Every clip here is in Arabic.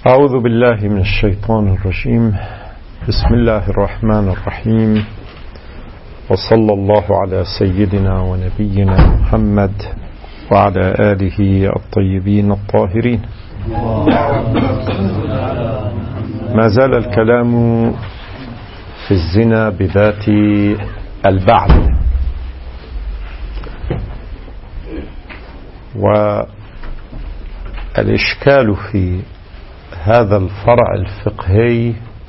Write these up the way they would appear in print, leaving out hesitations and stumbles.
أعوذ بالله من الشيطان الرجيم. بسم الله الرحمن الرحيم، وصلى الله على سيدنا ونبينا محمد وعلى آله الطيبين الطاهرين. ما زال الكلام في الزنا بذات البعل، والإشكال في هذا الفرع الفقهي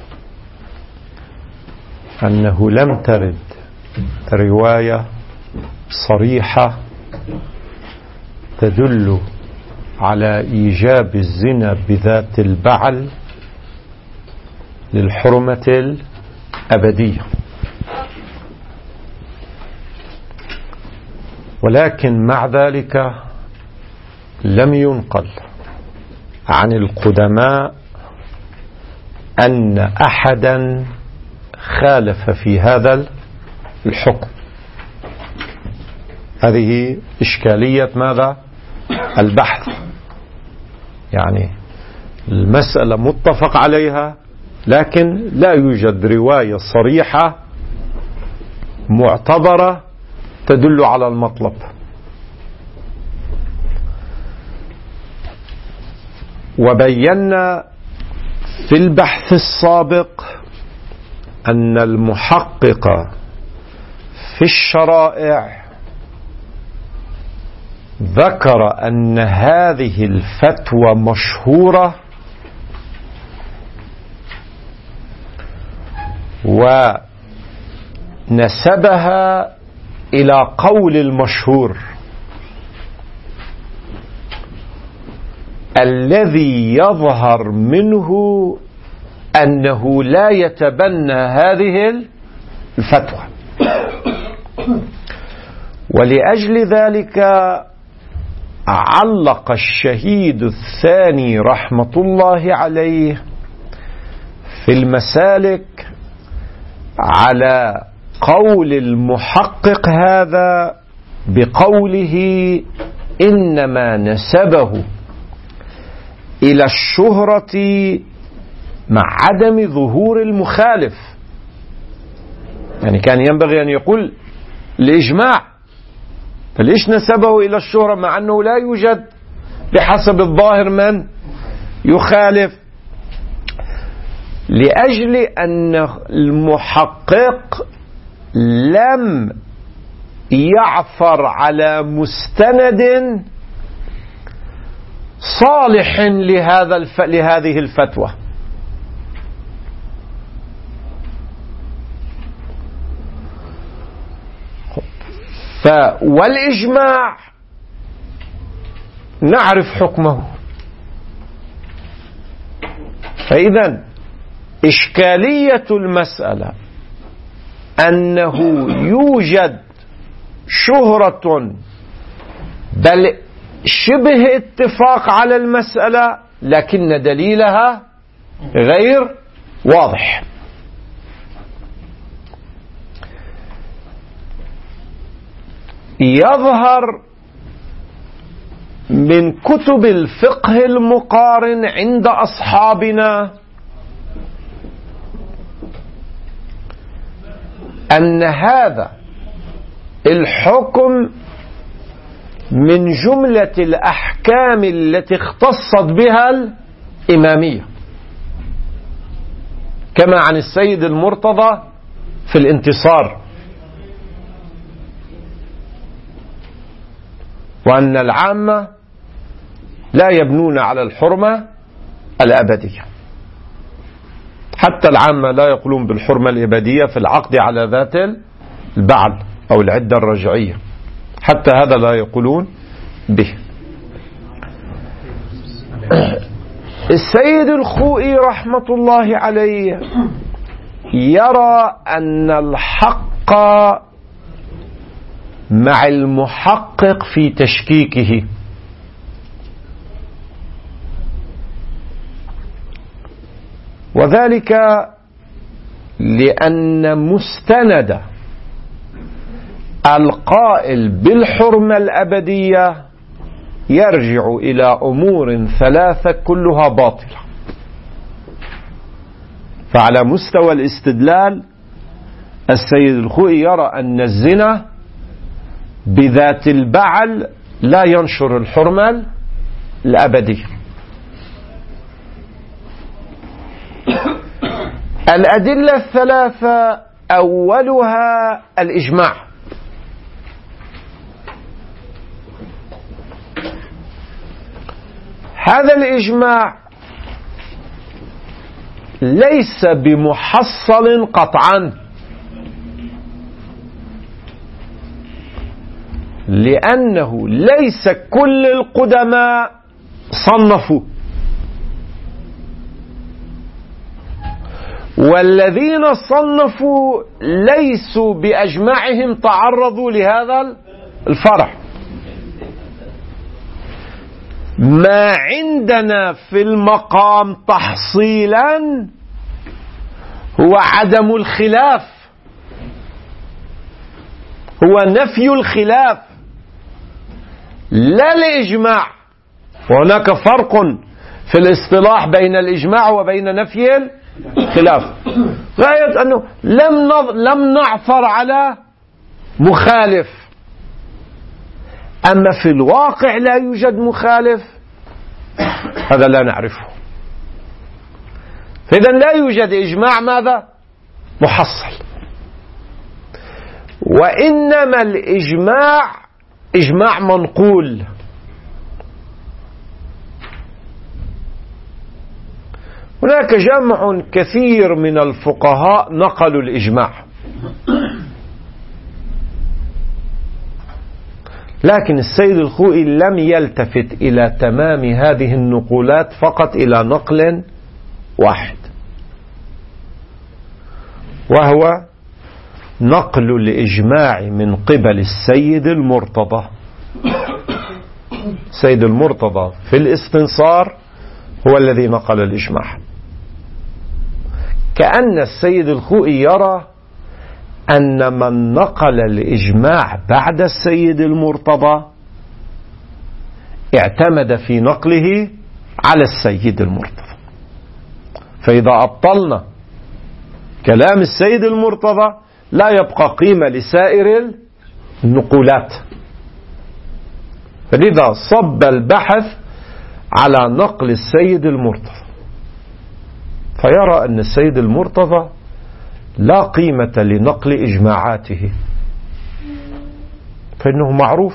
أنه لم ترد رواية صريحة تدل على إيجاب الزنا بذات البعل للحرمة الأبدية، ولكن مع ذلك لم ينقل عن القدماء أن أحدا خالف في هذا الحكم. هذه إشكالية ماذا؟ البحث. يعني المسألة متفق عليها، لكن لا يوجد رواية صريحة معتبرة تدل على المطلب. وبينا في البحث السابق أن المحقق في الشرائع ذكر أن هذه الفتوى مشهورة، ونسبها إلى قول المشهور الذي يظهر منه أنه لا يتبنى هذه الفتوى. ولأجل ذلك علق الشهيد الثاني رحمة الله عليه في المسالك على قول المحقق هذا بقوله إنما نسبه إلى الشهرة مع عدم ظهور المخالف. يعني كان ينبغي أن يقول الإجماع، فليش نسبه إلى الشهرة مع أنه لا يوجد بحسب الظاهر من يخالف؟ لأجل أن المحقق لم يعثر على مستند صالح لهذه الفتوى. والإجماع نعرف حكمه. فإذا إشكالية المسألة أنه يوجد شهرة بل شبه اتفاق على المسألة، لكن دليلها غير واضح. يظهر من كتب الفقه المقارن عند أصحابنا أن هذا الحكم من جملة الأحكام التي اختصت بها الإمامية، كما عن السيد المرتضى في الانتصار، وأن العامة لا يبنون على الحرمة الأبدية. حتى العامة لا يقولون بالحرمة الأبدية في العقد على ذات البعل أو العدة الرجعية، حتى هذا لا يقولون به. السيد الخوئي رحمة الله عليه يرى أن الحق مع المحقق في تشكيكه، وذلك لأن مستند القائل بالحرمة الأبدية يرجع إلى أمور ثلاثة كلها باطلة. فعلى مستوى الاستدلال السيد الخوئي يرى أن الزنا بذات البعل لا ينشر الحرمة الأبدية. الأدلة الثلاثة أولها الإجماع. هذا الإجماع ليس بمحصل قطعا، لأنه ليس كل القدماء صنفوا، والذين صنفوا ليسوا بأجمعهم تعرضوا لهذا الفرع. ما عندنا في المقام تحصيلا هو عدم الخلاف، هو نفي الخلاف لا الإجماع. وهناك فرق في الاصطلاح بين الإجماع وبين نفي الخلاف، غاية أنه لم نعثر على مخالف، أما في الواقع لا يوجد مخالف هذا لا نعرفه. فإذا لا يوجد إجماع ماذا؟ محصل، وإنما الإجماع إجماع منقول. هناك جمع كثير من الفقهاء نقلوا الإجماع، لكن السيد الخوئي لم يلتفت إلى تمام هذه النقولات، فقط إلى نقل واحد، وهو نقل الإجماع من قبل السيد المرتضى. السيد المرتضى في الاستنصار هو الذي نقل الإجماع، كأن السيد الخوئي يرى أن من نقل الإجماع بعد السيد المرتضى اعتمد في نقله على السيد المرتضى، فإذا أبطلنا كلام السيد المرتضى لا يبقى قيمة لسائر النقولات. فلذا صب البحث على نقل السيد المرتضى، فيرى أن السيد المرتضى لا قيمة لنقل إجماعاته، فإنه معروف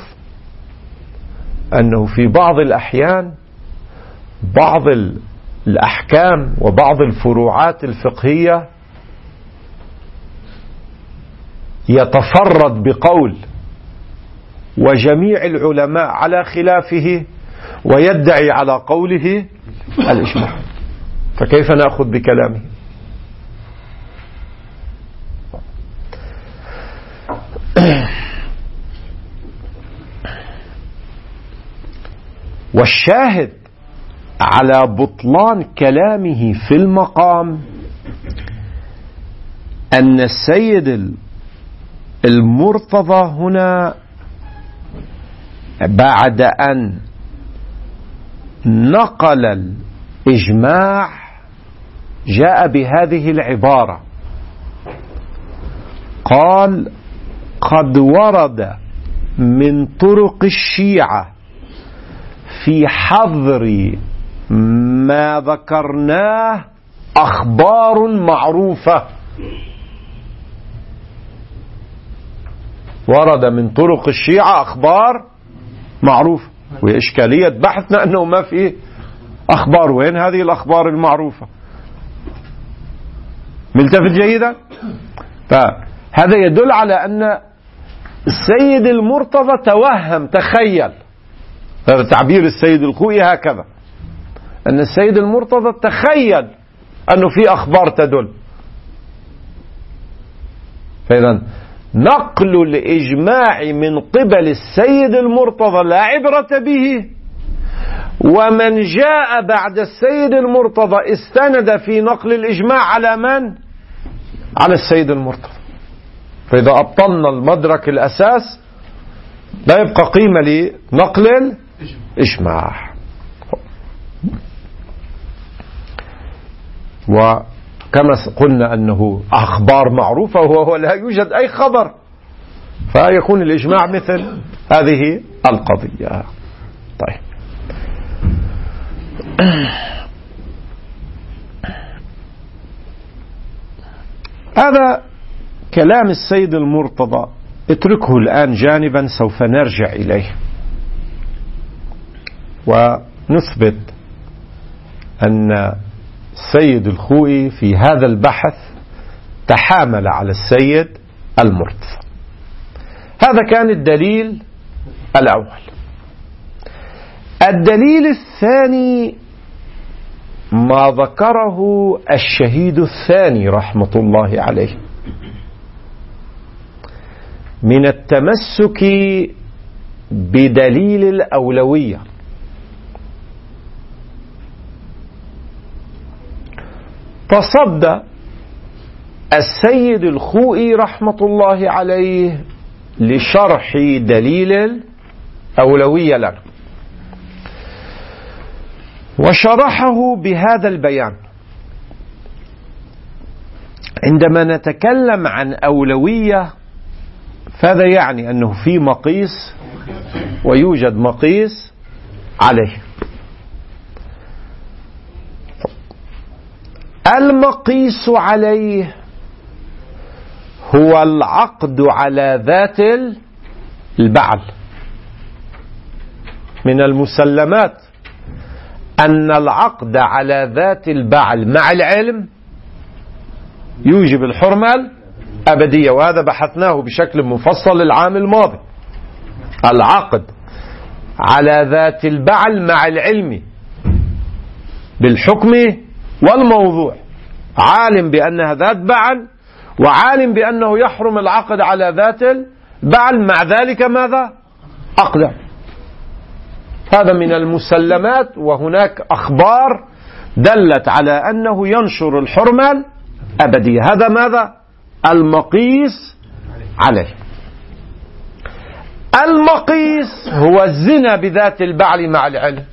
أنه في بعض الأحيان بعض الأحكام وبعض الفروعات الفقهية يتفرد بقول وجميع العلماء على خلافه ويدعي على قوله الإجماع، فكيف نأخذ بكلامه؟ والشاهد على بطلان كلامه في المقام أن السيد المرتضى هنا بعد أن نقل الإجماع جاء بهذه العبارة، قال: قد ورد من طرق الشيعة في حظر ما ذكرناه أخبار معروفة. ورد من طرق الشيعة أخبار معروفة، وإشكالية بحثنا أنه ما فيه أخبار. وين هذه الأخبار المعروفة؟ ملتفت جيدا؟ فهذا يدل على أن السيد المرتضى توهم، تخيل، هذا تعبير السيد الخوئي هكذا، أن السيد المرتضى تخيل أنه في أخبار تدل. فإذا نقل الإجماع من قبل السيد المرتضى لا عبرة به، ومن جاء بعد السيد المرتضى استند في نقل الإجماع على من؟ على السيد المرتضى. فإذا أبطلنا المدرك الأساس لا يبقى قيمة لنقل الإجماع. كما قلنا أنه أخبار معروفة وهو لا يوجد أي خبر، فيكون الإجماع مثل هذه القضية. طيب، هذا كلام السيد المرتضى، اتركه الآن جانبا، سوف نرجع إليه ونثبت أن السيد الخوئي في هذا البحث تحامل على السيد المرتضى. هذا كان الدليل الأول. الدليل الثاني ما ذكره الشهيد الثاني رحمة الله عليه من التمسك بدليل الأولوية. تصدى السيد الخوئي رحمة الله عليه لشرح دليل الأولوية لنا، وشرحه بهذا البيان: عندما نتكلم عن أولوية فهذا يعني أنه في مقيس ويوجد مقيس عليه. المقيس عليه هو العقد على ذات البعل. من المسلمات أن العقد على ذات البعل مع العلم يوجب الحرمة الأبدية، وهذا بحثناه بشكل مفصل العام الماضي. العقد على ذات البعل مع العلم بالحكم والموضوع، عالم بأنها ذات بعل وعالم بأنه يحرم العقد على ذات البعل، مع ذلك ماذا؟ أقدم. هذا من المسلمات، وهناك أخبار دلت على أنه ينشر الحرمة الأبدية. هذا ماذا؟ المقيس عليه. المقيس هو الزنا بذات البعل مع العلم.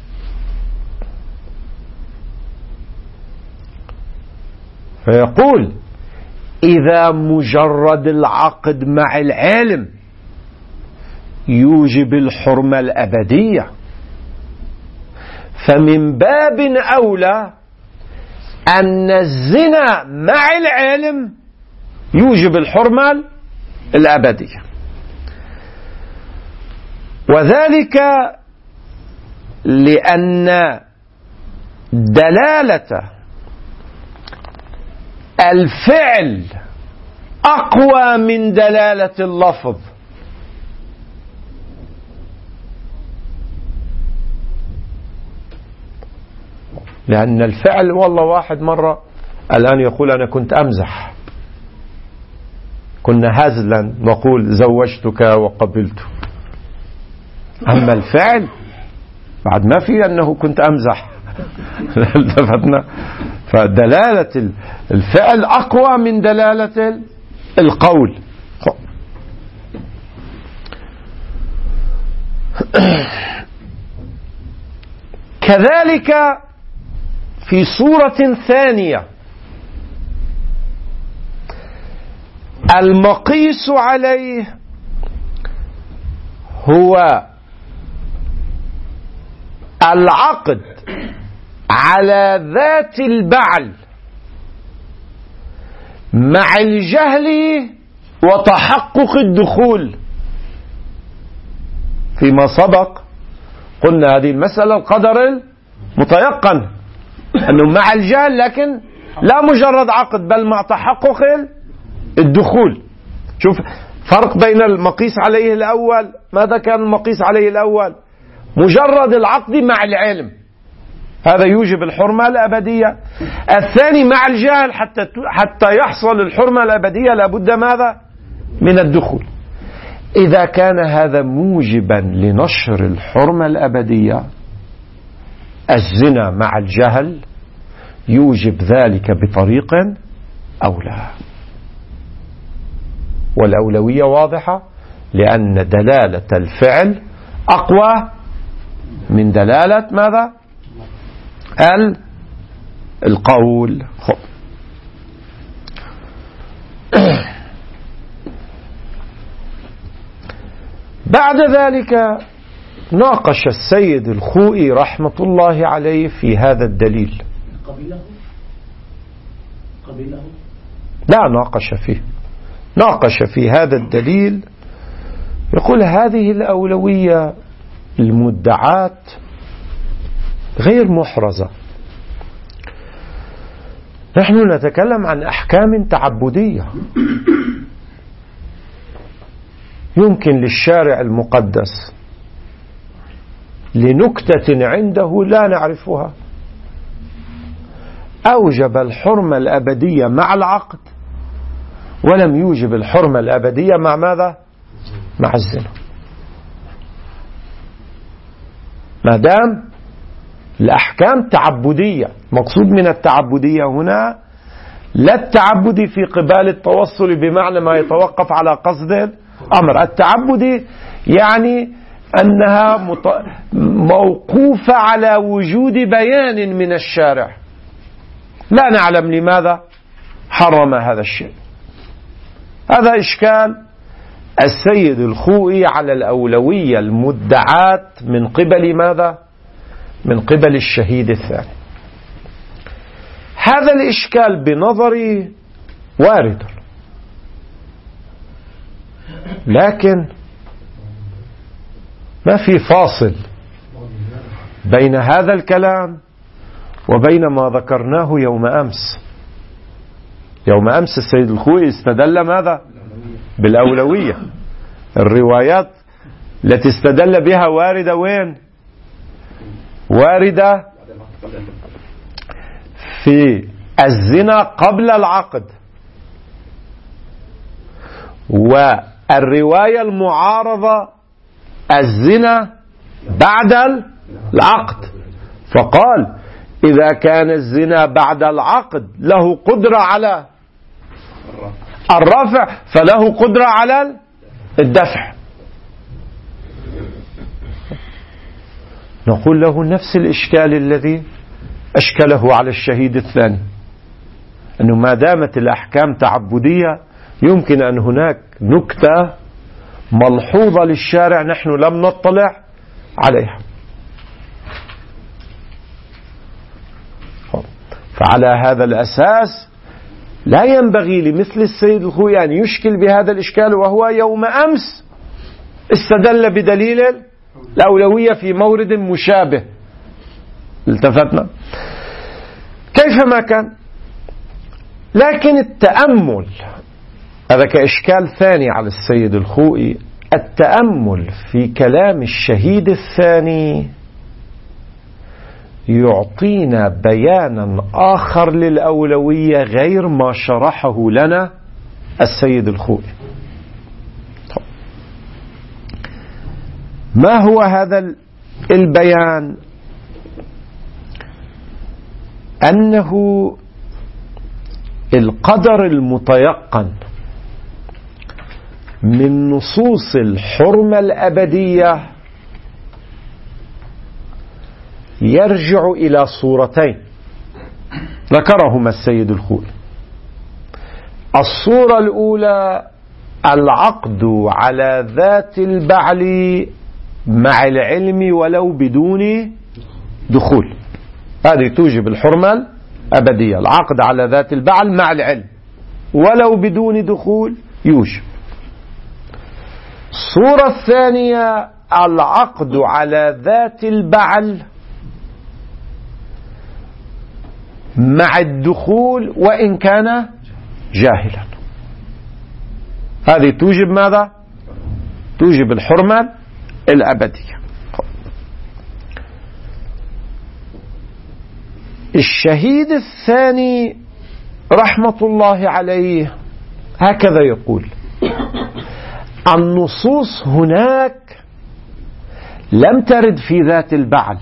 فيقول إذا مجرد العقد مع العلم يوجب الحرمة الأبدية، فمن باب أولى أن الزنا مع العلم يوجب الحرمة الأبدية. وذلك لأن دلالة الفعل أقوى من دلالة اللفظ. لأن الفعل، والله واحد مرة الآن يقول أنا كنت أمزح، كنا هزلا نقول زوجتك وقبلت. أما الفعل بعد ما في أنه كنت أمزح. التفتنا، فدلالة الفعل أقوى من دلالة القول. كذلك في صورة ثانية المقيس عليه هو العقد على ذات البعل مع الجهل وتحقق الدخول. فيما سبق قلنا هذه المسألة القدر المتيقن، أنه مع الجهل لكن لا مجرد عقد بل مع تحقق الدخول. شوف فرق بين المقيس عليه الأول. ماذا كان المقيس عليه الأول؟ مجرد العقد مع العلم، هذا يوجب الحرمة الأبدية. الثاني مع الجهل، حتى يحصل الحرمة الأبدية لابد ماذا؟ من الدخول. إذا كان هذا موجبا لنشر الحرمة الأبدية، الزنا مع الجهل يوجب ذلك بطريق أولى. والأولوية واضحة، لأن دلالة الفعل أقوى من دلالة ماذا؟ القول. بعد ذلك ناقش السيد الخوئي رحمة الله عليه في هذا الدليل. قبله؟ لا، ناقش في هذا الدليل. يقول هذه الأولوية المدعاة غير محرزة. نحن نتكلم عن أحكام تعبدية. يمكن للشارع المقدس لنكتة عنده لا نعرفها أوجب الحرمة الأبدية مع العقد، ولم يوجب الحرمة الأبدية مع ماذا؟ مع الزنا. ما دام الأحكام تعبدية، مقصود من التعبدية هنا لا التعبدي في قبال التوصل بمعنى ما يتوقف على قصد الأمر. التعبدي يعني أنها موقوفة على وجود بيان من الشارع، لا نعلم لماذا حرم هذا الشيء. هذا إشكال السيد الخوئي على الأولوية المدعاة من قبل ماذا؟ من قبل الشهيد الثاني. هذا الإشكال بنظري وارد، لكن ما في فاصل بين هذا الكلام وبين ما ذكرناه يوم أمس. يوم أمس السيد الخوئي استدل ماذا؟ بالأولوية. الروايات التي استدل بها واردة وين؟ واردة في الزنا قبل العقد، والرواية المعارضة الزنا بعد العقد. فقال إذا كان الزنا بعد العقد له قدرة على الرفع فله قدرة على الدفع. نقول له نفس الإشكال الذي أشكله على الشهيد الثاني، أنه ما دامت الأحكام تعبدية يمكن أن هناك نكتة ملحوظة للشارع نحن لم نطلع عليها. فعلى هذا الأساس لا ينبغي لمثل السيد الخوئي أن يشكل بهذا الإشكال، وهو يوم أمس استدل بدليل الأولوية في مورد مشابه. التفتنا كيفما كان، لكن التأمل هذا كإشكال ثاني على السيد الخوئي. التأمل في كلام الشهيد الثاني يعطينا بيانا آخر للأولوية غير ما شرحه لنا السيد الخوئي. ما هو هذا البيان؟ أنه القدر المتيقن من نصوص الحرمة الأبدية يرجع إلى صورتين ذكرهما السيد الخوئي. الصورة الأولى العقد على ذات البعل مع العلم ولو بدون دخول، هذه توجب الحرمة الأبدية. العقد على ذات البعل مع العلم ولو بدون دخول يوجب. الصورة الثانية العقد على ذات البعل مع الدخول وإن كان جاهلا، هذه توجب ماذا؟ توجب الحرمة الأبدية. الشهيد الثاني رحمة الله عليه هكذا يقول: النصوص هناك لم ترد في ذات البعل،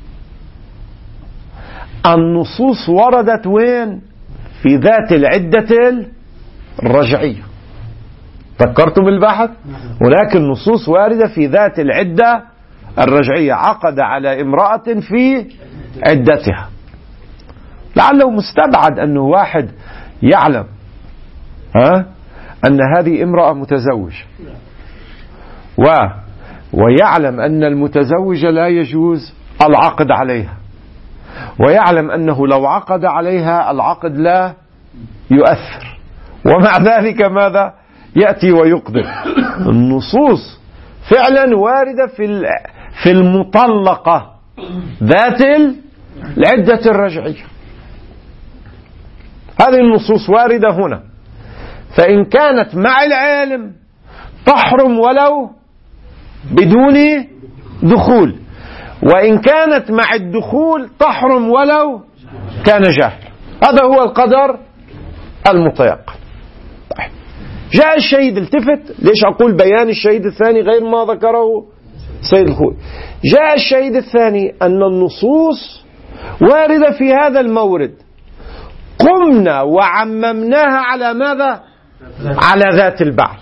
النصوص وردت وين؟ في ذات العدة الرجعية. فكرتم بالبحث؟ هناك النصوص واردة في ذات العدة الرجعية، عقد على امرأة في عدتها. لعله مستبعد أنه واحد يعلم أن هذه امرأة متزوجة ويعلم أن المتزوجة لا يجوز العقد عليها، ويعلم أنه لو عقد عليها العقد لا يؤثر، ومع ذلك ماذا؟ يأتي ويقدم. النصوص فعلا واردة في المطلقة ذات العدة الرجعية. هذه النصوص واردة هنا، فإن كانت مع العالم تحرم ولو بدون دخول، وإن كانت مع الدخول تحرم ولو كان جاهل. هذا هو القدر المتيقن. جاء الشهيد، التفت ليش أقول بيان الشهيد الثاني غير ما ذكره سيد الخوئي. جاء الشهيد الثاني أن النصوص واردة في هذا المورد، قمنا وعممناها على ماذا؟ على ذات البعل.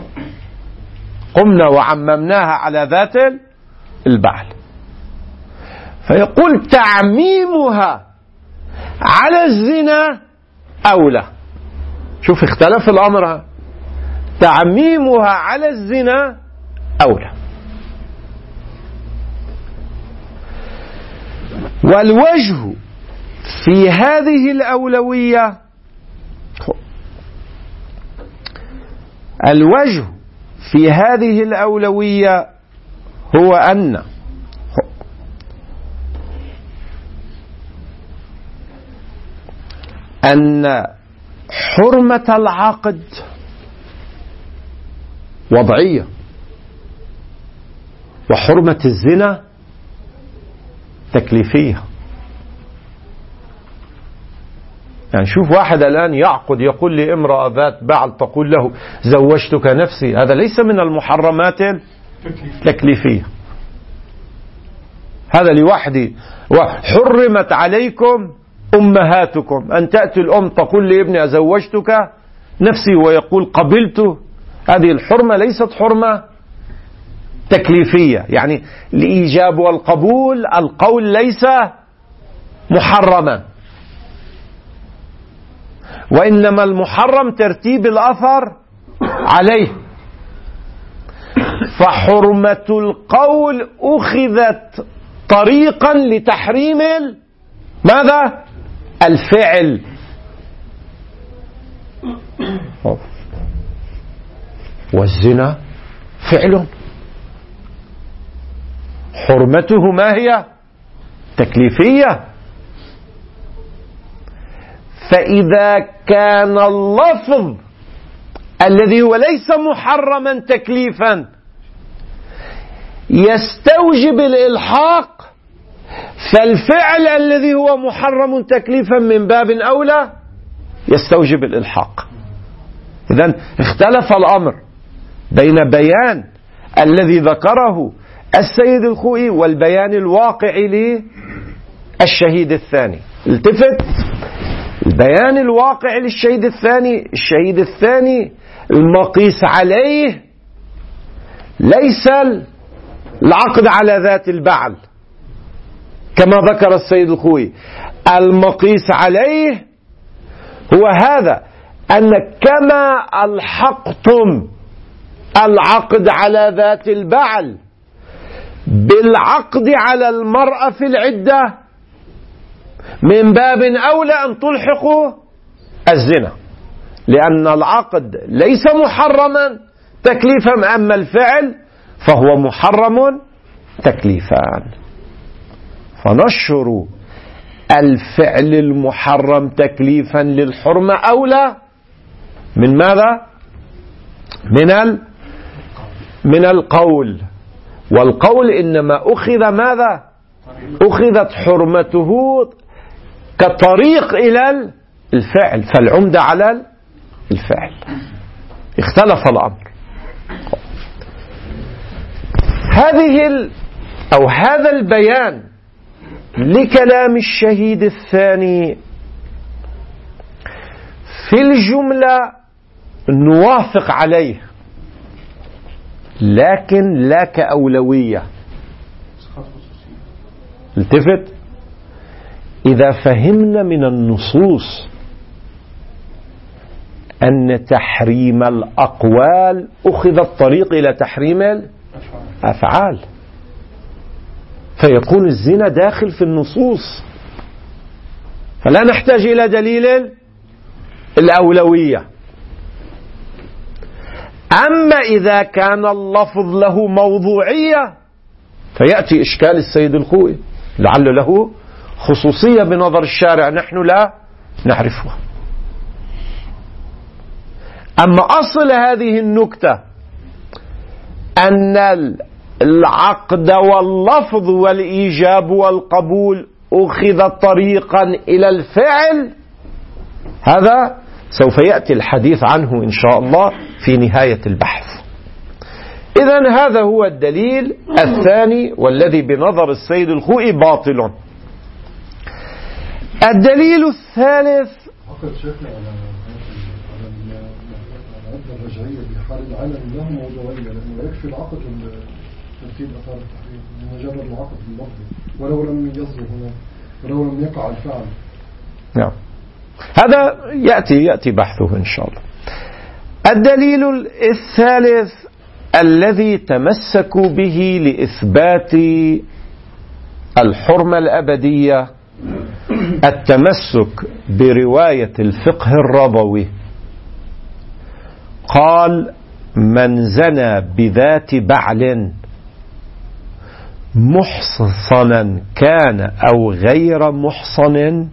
قمنا وعممناها على ذات البعل، فيقول تعميمها على الزنا أولى. شوف اختلف الأمر، تعميمها على الزنا أولى. والوجه في هذه الأولوية، الوجه في هذه الأولوية هو أن حرمة العقد وضعية، وحرمة الزنا تكليفية. يعني شوف واحد الآن يعقد، يقول لامرأة ذات بعل تقول له زوجتك نفسي، هذا ليس من المحرمات التكليفية، هذا لوحده. وحرمت عليكم أمهاتكم، أن تأتي الأم تقول لابنها زوجتك نفسي ويقول قبلته، هذه الحرمة ليست حرمة تكليفية. يعني الإيجاب والقبول، القول ليس محرما، وإنما المحرم ترتيب الأثر عليه. فحرمة القول أخذت طريقا لتحريم ماذا؟ الفعل. والزنا فعل، حرمته ما هي؟ تكليفية. فإذا كان اللفظ الذي هو ليس محرما تكليفا يستوجب الإلحاق، فالفعل الذي هو محرم تكليفا من باب أولى يستوجب الإلحاق. إذن اختلف الأمر بين بيان الذي ذكره السيد الخوئي والبيان الواقع للشهيد الثاني. التفت، البيان الواقع للشهيد الثاني، الشهيد الثاني المقيس عليه ليس العقد على ذات البعل كما ذكر السيد الخوئي، المقيس عليه هو هذا، أن كما ألحقتم العقد على ذات البعل بالعقد على المرأة في العدة، من باب أولى أن تلحقوا الزنا، لأن العقد ليس محرما تكليفا، أما الفعل فهو محرم تكليفا. فنشر الفعل المحرم تكليفا للحرمة أولى من ماذا؟ من القول. والقول إنما أخذ ماذا؟ أخذت حرمته كطريق إلى الفعل، فالعمدة على الفعل. اختلف الأمر. هذا البيان لكلام الشهيد الثاني في الجملة نوافق عليه، لكن لا كأولوية. التفت، إذا فهمنا من النصوص أن تحريم الأقوال أخذ الطريق إلى تحريم أفعال، فيكون الزنا داخل في النصوص، فلا نحتاج إلى دليل الأولوية. أما إذا كان اللفظ له موضوعية فيأتي إشكال السيد الخوئي، لعل له خصوصية بنظر الشارع نحن لا نعرفها. أما أصل هذه النكتة أن العقد واللفظ والإيجاب والقبول أخذ طريقا إلى الفعل، هذا سوف يأتي الحديث عنه إن شاء الله في نهاية البحث. إذن هذا هو الدليل الثاني والذي بنظر السيد الخوئي باطل. الدليل الثالث الرجعية بحال العلم له موضوعية، لأنه يكفي العقد ترتيب أثار التحريم، مجرد العقد اللفظي ولو لم يصدر هنا ولو لم يقع الفعل. نعم، هذا يأتي بحثه إن شاء الله. الدليل الثالث الذي تمسكوا به لإثبات الحرمة الأبدية التمسك برواية الفقه الرضوي. قال: من زنى بذات بعل محصنا كان أو غير محصن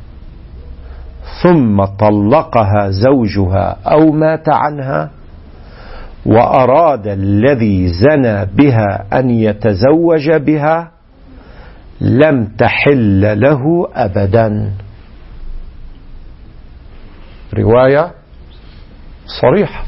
ثم طلقها زوجها أو مات عنها وأراد الذي زنى بها أن يتزوج بها لم تحل له أبدا. رواية صريحة،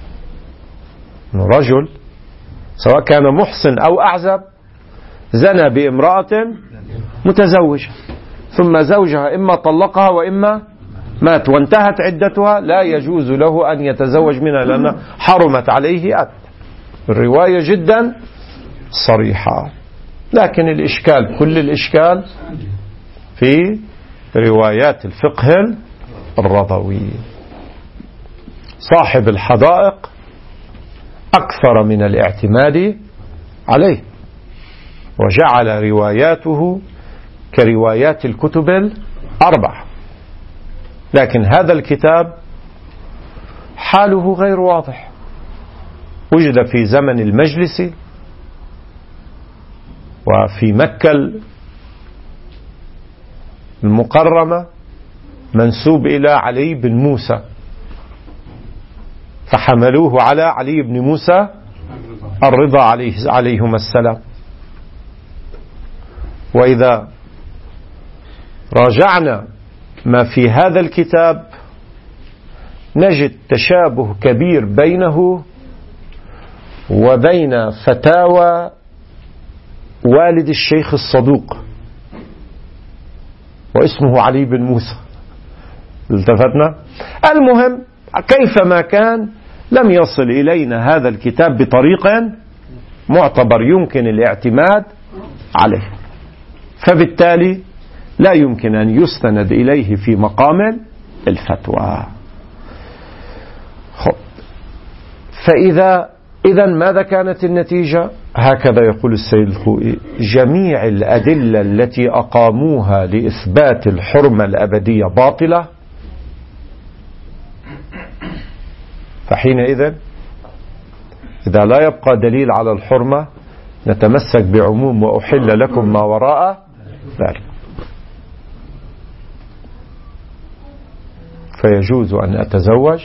رجل سواء كان محصن أو أعزب زنى بامرأة متزوجة ثم زوجها إما طلقها وإما مات وانتهت عدتها، لا يجوز له أن يتزوج منها لأنها حرمت عليه أبدا. الرواية جدا صريحة، لكن الإشكال كل الإشكال في روايات الفقه الرضوي. صاحب الحدائق أكثر من الاعتماد عليه وجعل رواياته كروايات الكتب الأربع، لكن هذا الكتاب حاله غير واضح. وجد في زمن المجلس وفي مكة المكرمة منسوب إلى علي بن موسى، فحملوه على علي بن موسى الرضا عليهما السلام. وإذا راجعنا ما في هذا الكتاب نجد تشابه كبير بينه وبين فتاوى والد الشيخ الصدوق واسمه علي بن موسى. التفتنا؟ المهم كيفما كان لم يصل إلينا هذا الكتاب بطريق معتبر يمكن الاعتماد عليه، فبالتالي لا يمكن أن يستند إليه في مقام الفتوى. إذا ماذا كانت النتيجة؟ هكذا يقول السيد الخوئي: جميع الأدلة التي أقاموها لإثبات الحرمة الأبدية باطلة، فحينئذ إذا لا يبقى دليل على الحرمة نتمسك بعموم وأحل لكم ما وراء ذلك. فيجوز أن أتزوج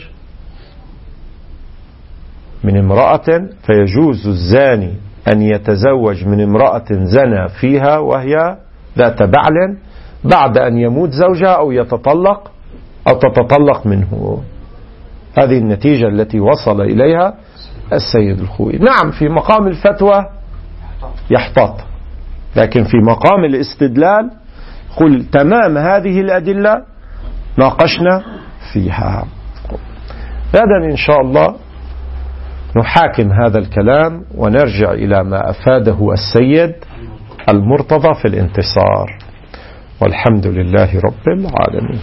من امرأة، فيجوز الزاني أن يتزوج من امرأة زنى فيها وهي ذات بعل بعد أن يموت زوجها أو يتطلق أو تتطلق منه. هذه النتيجة التي وصل إليها السيد الخوئي. نعم، في مقام الفتوى يحتاط، لكن في مقام الاستدلال قل تمام هذه الأدلة ناقشنا فيها. غدا إن شاء الله نحاكم هذا الكلام ونرجع إلى ما أفاده السيد المرتضى في الانتصار، والحمد لله رب العالمين.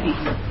فيه.